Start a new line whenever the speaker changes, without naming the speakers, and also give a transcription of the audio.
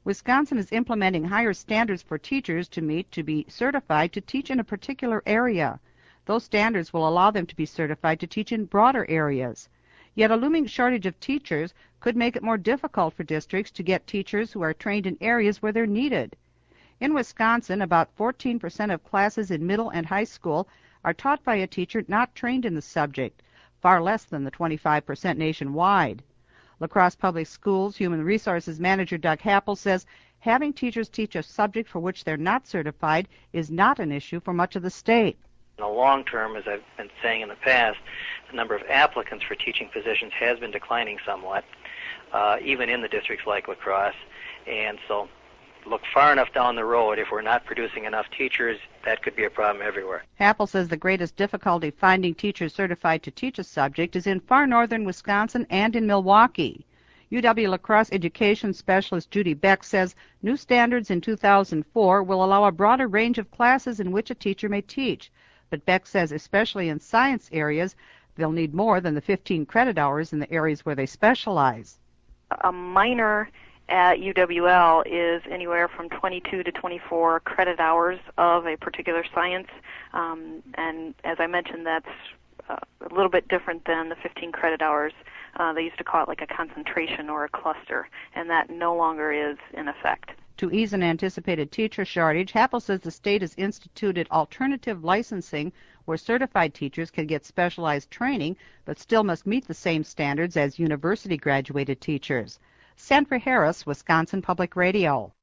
Wisconsin is implementing higher standards for teachers to meet to be certified to teach in a particular area. Those standards will allow them to be certified to teach in broader areas. Yet a looming shortage of teachers could make it more difficult for districts to get teachers who are trained in areas where they're needed. In Wisconsin, about 14% of classes in middle and high school are taught by a teacher not trained in the subject, far less than the 25% nationwide. La Crosse Public Schools Human Resources Manager Doug Happel says having teachers teach a subject for which they're not certified is not an issue for much of the state.
In the long term, as I've been saying in the past, the number of applicants for teaching positions has been declining somewhat, even in the districts like La Crosse. And so look far enough down the road, if we're not producing enough teachers, that could be a problem everywhere.
Happel says the greatest difficulty finding teachers certified to teach a subject is in far northern Wisconsin and in Milwaukee. UW-La Crosse education specialist Judy Beck says new standards in 2004 will allow a broader range of classes in which a teacher may teach. But Beck says especially in science areas, they'll need more than the 15 credit hours in the areas where they specialize.
A minor at UWL is anywhere from 22 to 24 credit hours of a particular science, and as I mentioned, that's a little bit different than the 15 credit hours. They used to call it like a concentration or a cluster, and that no longer is in effect.
To ease an anticipated teacher shortage, Happel says the state has instituted alternative licensing where certified teachers can get specialized training but still must meet the same standards as university-graduated teachers. Sandra Harris, Wisconsin Public Radio.